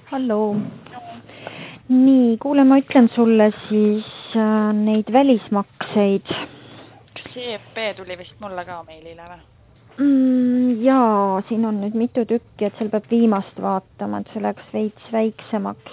Hallo. Nii, kuule, ma ütlen sulle siis neid välismakseid. Kas see EFP tuli vist mulle ka meilile või? Jaa, siin on nüüd mitu tükki, et seal peab viimast vaatama, et see läks veits väiksemaks.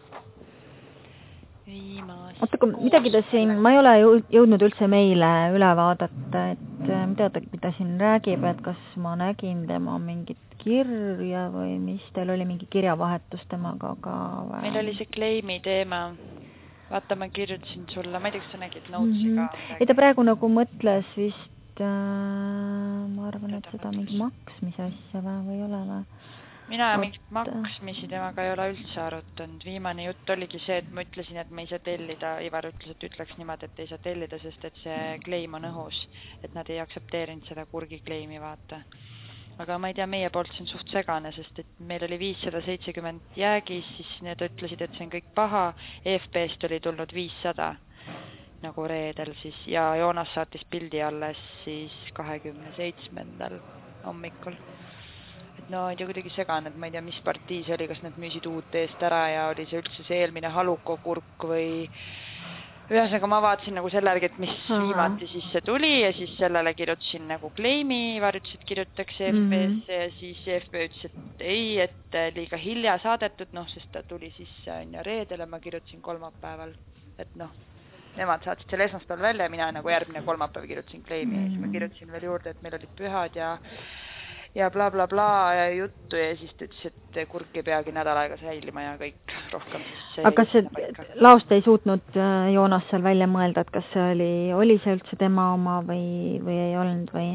Viimast. Oota, kui midagi ta siin, ma ei ole jõudnud üldse meile üle vaadata, et mida siin räägib, et kas ma nägin tema mingit kirja või mis, teil oli mingi kirjavahetus temaga ka või? Meil oli see claimi teema. Vaata, ma kirjutasin sulle, ma ei tea, kas sa nägid notesi ka. Ei, ta praegu nagu mõtles vist, ma arvan, et seda mingi maksmise asja või ei ole või? Mina mingit maksmisi temaga ei ole üldse arutanud. Viimane jutt oligi see, et ma ütlesin, et me ei saa tellida. Ivar ütles, et ütleks niimoodi, et ei saa tellida, sest et see claim on õhus. Et nad ei aksepteerinud seda kurgi claimi, vaata. Aga ma ei tea, meie poolt see on suht segane, sest et meil oli 570 jäägis, siis need ütlesid, et see on kõik paha. EFP-st oli tulnud 500 nagu reedel siis ja Joonas saatis pildi alles siis 27. hommikul. No ei tea, kuidagi segane, et ma ei tea, mis partii see oli, kas nad müüsid uut eest ära ja oli see üldse see eelmine halukokurk või ühesõnaga ma vaatasin nagu selle järgi, et mis viimati sisse tuli ja siis sellele kirjutasin nagu claimi, Ivar ütles, et kirjutatakse EFP-sse ja siis EFP ütles, et ei, et liiga hilja saadetud, sest ta tuli sisse reedel ja ma kirjutasin kolmapäeval, et nemad saatsid selle esmaspäeval välja ja mina nagu järgmine kolmapäev kirjutasin claimi ja siis ma kirjutasin veel juurde, et meil olid pühad ja bla bla bla ja juttu ja siis ta ütles, et kurk ei peagi nädal aega säilima ja kõik rohkem siis aga kas see laost ei suutnud Joonas seal välja mõelda, et kas see oli see üldse tema oma või ei olnud või?